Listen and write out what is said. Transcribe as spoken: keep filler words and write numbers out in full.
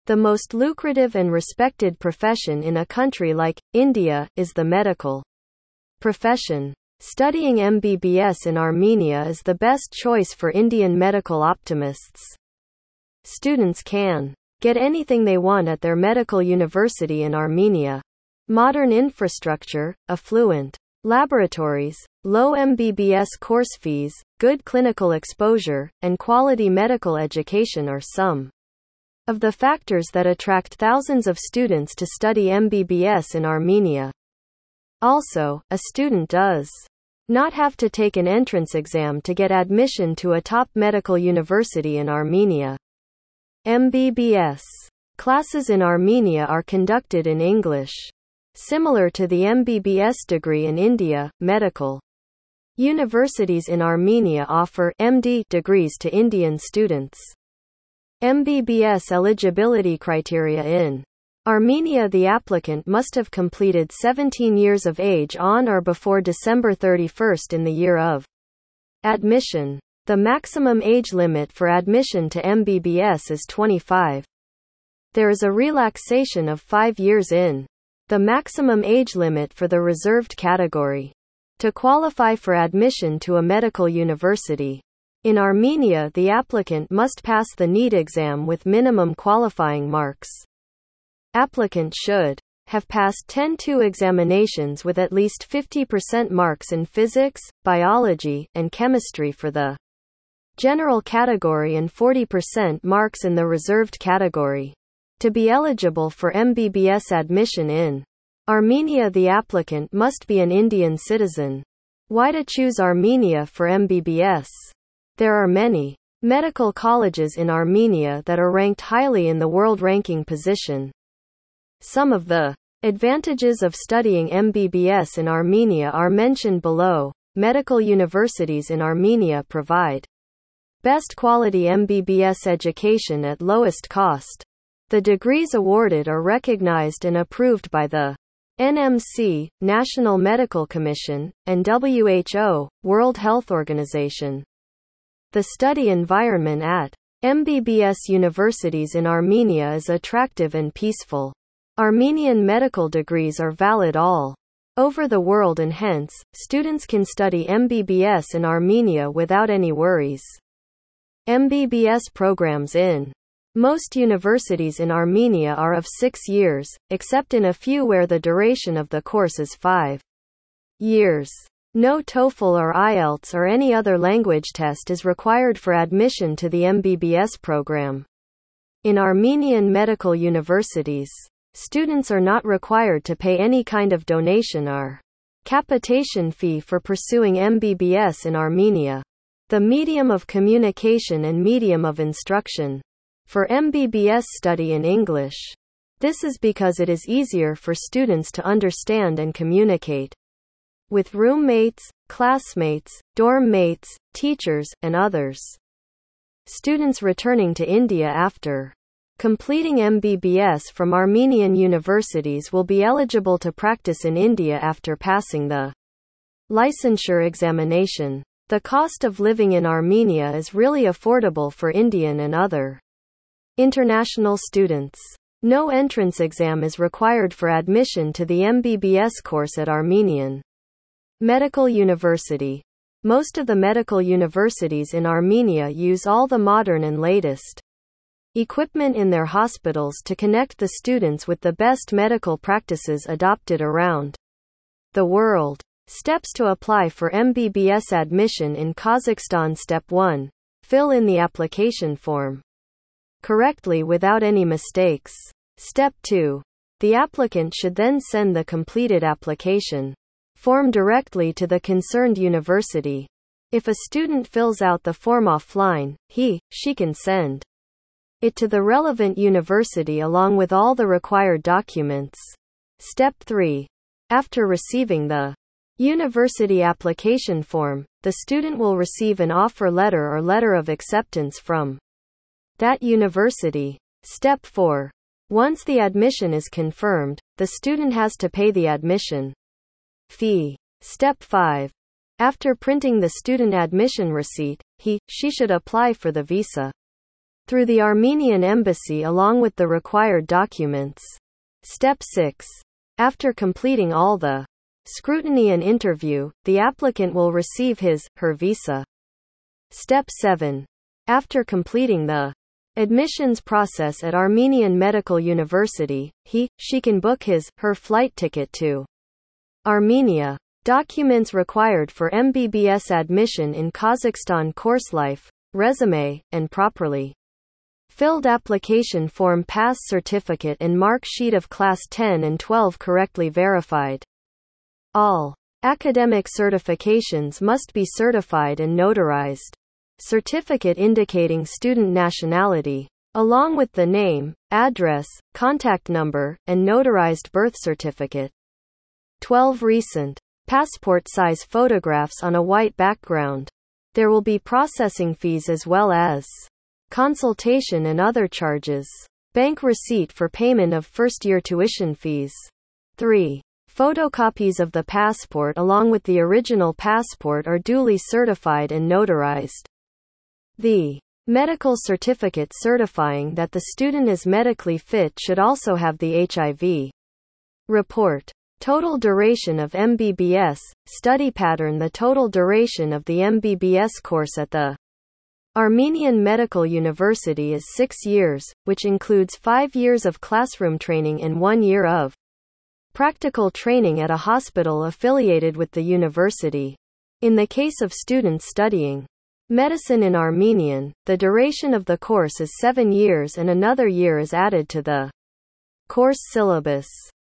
The most lucrative and respected profession in a country like India is the medical profession. Studying M B B S in Armenia is the best choice for Indian medical optimists. Students can get anything they want at their medical university in Armenia. Modern infrastructure, affluent laboratories, low M B B S course fees, good clinical exposure, and quality medical education are some of the factors that attract thousands of students to study M B B S in Armenia. Also, a student does not have to take an entrance exam to get admission to a top medical university in Armenia. M B B S classes in Armenia are conducted in English. Similar to the M B B S degree in India, medical universities in Armenia offer M D degrees to Indian students. M B B S eligibility criteria in Armenia: the applicant must have completed seventeen years of age on or before December thirty-first in the year of admission. The maximum age limit for admission to M B B S is twenty-five. There is a relaxation of five years in the maximum age limit for the reserved category to qualify for admission to a medical university. In Armenia, the applicant must pass the NEET exam with minimum qualifying marks. Applicant should have passed ten two examinations with at least fifty percent marks in physics, biology, and chemistry for the general category and forty percent marks in the reserved category. To be eligible for M B B S admission in Armenia, the applicant must be an Indian citizen. Why to choose Armenia for M B B S? There are many medical colleges in Armenia that are ranked highly in the world ranking position. Some of the advantages of studying M B B S in Armenia are mentioned below. Medical universities in Armenia provide best quality M B B S education at lowest cost. The degrees awarded are recognized and approved by the N M C, National Medical Commission, and W H O, World Health Organization. The study environment at M B B S universities in Armenia is attractive and peaceful. Armenian medical degrees are valid all over the world, and hence, students can study M B B S in Armenia without any worries. M B B S programs in most universities in Armenia are of six years, except in a few where the duration of the course is five years. No TOEFL or I E L T S or any other language test is required for admission to the M B B S program. In Armenian medical universities, students are not required to pay any kind of donation or capitation fee for pursuing M B B S in Armenia. The medium of communication and medium of instruction for M B B S study in English. This is because it is easier for students to understand and communicate with roommates, classmates, dorm mates, teachers, and others. Students returning to India after completing M B B S from Armenian universities will be eligible to practice in India after passing the licensure examination. The cost of living in Armenia is really affordable for Indian and other international students. No entrance exam is required for admission to the M B B S course at Armenian Medical University. Most of the medical universities in Armenia use all the modern and latest equipment in their hospitals to connect the students with the best medical practices adopted around the world. Steps to apply for M B B S admission in Kazakhstan. Step one. Fill in the application form correctly without any mistakes. Step two. The applicant should then send the completed application form directly to the concerned university. If a student fills out the form offline, he, she can send it to the relevant university along with all the required documents. Step three. After receiving the university application form, the student will receive an offer letter or letter of acceptance from that university. Step four. Once the admission is confirmed, the student has to pay the admission fee. Step five. After printing the student admission receipt, he, she should apply for the visa. through the Armenian embassy along with the required documents. Step six. After completing all the scrutiny and interview, the applicant will receive his, her visa. Step seven. After completing the admissions process at Armenian Medical University, he, she can book his, her flight ticket to Armenia. Documents required for M B B S admission in Kazakhstan: course life, resume, and properly filled application form, pass certificate and mark sheet of class ten and twelve correctly verified. All academic certifications must be certified and notarized. Certificate indicating student nationality, along with the name, address, contact number, and notarized birth certificate. twelve Recent passport size photographs on a white background. There will be processing fees as well as consultation and other charges. Bank receipt for payment of first-year tuition fees. three. Photocopies of the passport along with the original passport are duly certified and notarized. The medical certificate certifying that the student is medically fit should also have the H I V report. Total duration of M B B S, study pattern. The total duration of the M B B S course at the Armenian Medical University is six years, which includes five years of classroom training and one year of practical training at a hospital affiliated with the university. In the case of students studying medicine in Armenian, the duration of the course is seven years and another year is added to the course syllabus.